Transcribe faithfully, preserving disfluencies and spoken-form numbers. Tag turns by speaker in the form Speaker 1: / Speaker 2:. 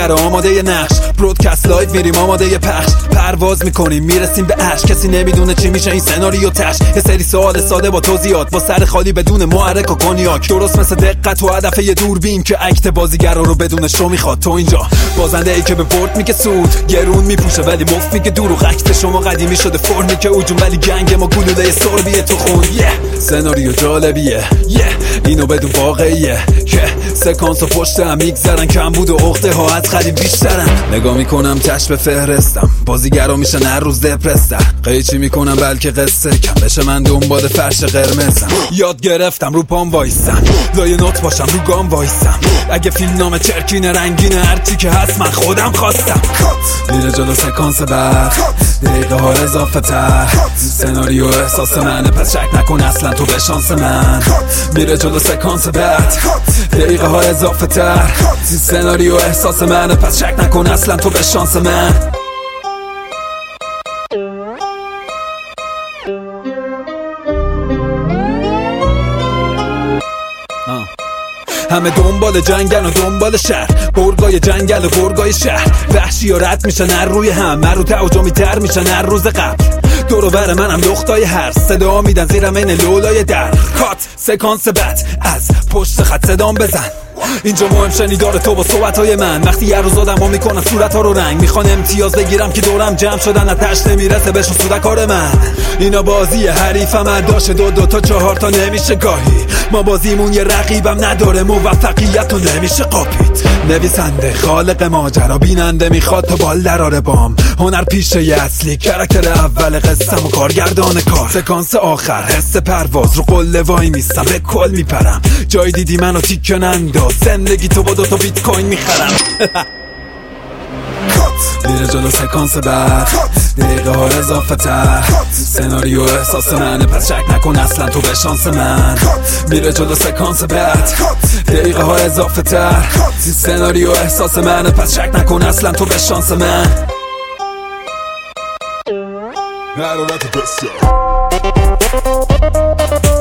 Speaker 1: بازیگر آماده نقش، برودکست لایو میریم آماده پخش، پرواز میکنیم میرسیم به عشق. کسی نمیدونه چی میشه این سناریو تش، یه سری سوال ساده با توضیحات، با سر خالی بدون محرک و کنیاک، درست مثل دقت و هدف یه دوربین که اکت بازیگر رو بدون شو میخواد. تو اینجا بازنده ای که به برد میگه سود، گرون میپوشه ولی مفت میگه دروغ. اکت شما قدیمی شده فرمی که اوجون، ولی گنگ ما گلوله سربیه تو خون. yeah. سناریو جالبیه yeah. اینو بدون واقعیه yeah. سکانس و پشت هم میگذرن، کم بود و عقده ها از خرید بیشترن. نگاه میکنم تش به فهرستم، بازیگرا میشن هر روز دپرستر. قیچی میکنم بلکه قصه کم بشه، من دنبال فرش قرمزم. یاد گرفتم رو پام وایستم، لای نوت باشم رو گام وایستم. اگه فیلم نام چرکین رنگین هرچی که هست من خودم خواستم. میره جلو سکانس بعد، دقیقه ها اضافه تر. سناریو احساس منه پس شک نکن اصلا تو به شانس من. میره جلو سکانس بعد، دقیقه ها اضافه تر. سناریو احساس منه پس شک نکن اصلا تو به شانس من. همه دنبال جنگل و دنبال شهر، برگای جنگل و برگای شهر. وحشی ها رد میشن هر روی هم، من رو تعجمی تر میشن هر روز قبل. دور و بر منم لختای هر صدا میدن زیرم این لولای در. کات سکانس بد از پشت خط صدام بزن. اینجا مهم شنیدار تو با صحبتهای من. وقتی یه روز آدم ها میکنن صورت ها رو رنگ، میخوان امتیاز بگیرم که دورم جمع شدن، از تشت نمیرسه بهشون سوده کار من. اینا بازی حریفم ارداشه، دو دو تا چهار تا نمیشه گاهی. ما بازیمون یه رقیبم نداره، موفقیت رو نمیشه قاپید. نویسنده خالق ماجرا، بیننده میخواد تا بال دراره بام. هنر پیشه اصلی، کرکتر اول قصم و کارگردان کار. سکانس آخر حس پرواز، رو قله وای میستم به کل میپرم. جای دیدی منو تیکه ننداز، زندگی تو با دوتا بیت کوین میخرم. میره جلو سکانس بعد، دقیقه ها اضافه تر. سناریو احساس منه پس شک نکن اصلا تو به شانس من. میره جلو سکانس بعد، دقیقه ها اضافه تر. سناریو احساس منه پس شک نکن اصلا تو به شانس من.
Speaker 2: I don't like the best